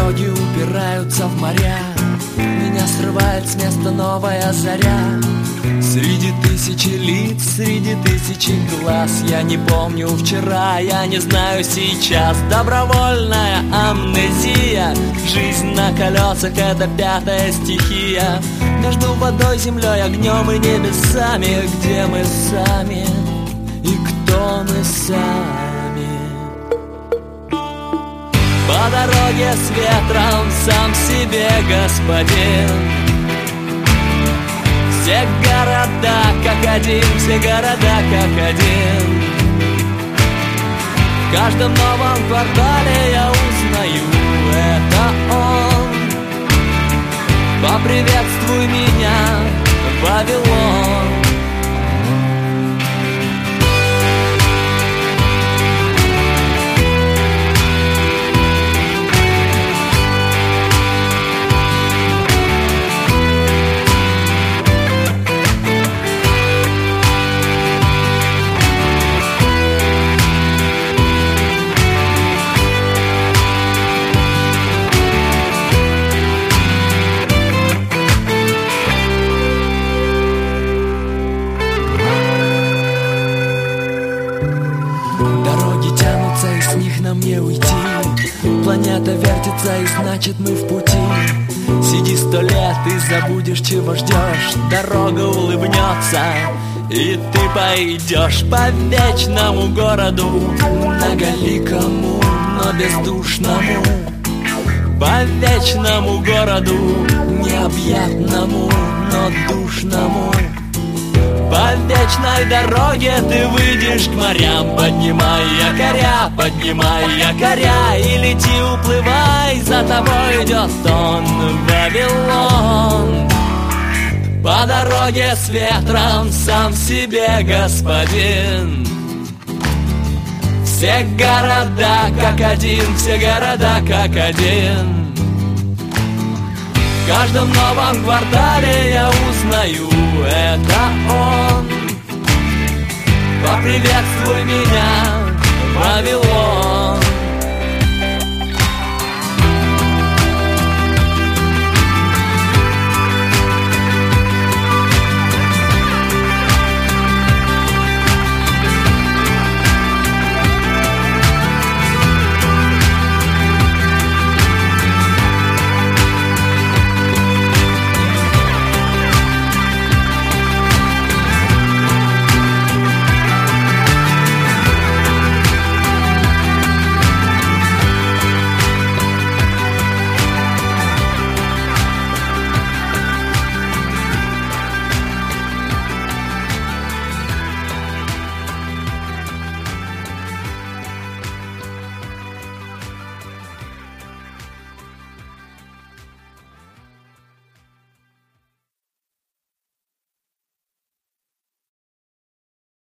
Дороги упираются в моря, меня срывает с места новая заря. Среди тысячи лиц, среди тысячи глаз, я не помню вчера, я не знаю сейчас. Добровольная амнезия, жизнь на колесах — это пятая стихия. Между водой, землей, огнем и небесами, где мы сами и кто мы сами. По дороге с ветром, сам себе господин. Все города как один, все города как один. В каждом новом квартале я узнаю, это он. Поприветствуй меня, Вавилон. Мне уйти, планета вертится, и значит мы в пути. Сиди 100 лет и забудешь, чего ждешь. Дорога улыбнется, и ты пойдешь по вечному городу, многоликому, но бездушному. По вечному городу, необъятному, но душному. По вечной дороге ты выйдешь к морям. Поднимай якоря и лети, уплывай, за тобой идет он, Вавилон. По дороге с ветром, сам себе господин. Все города как один, все города как один. В каждом новом квартале я узнаю, это он. Поприветствуй меня, Вавилон.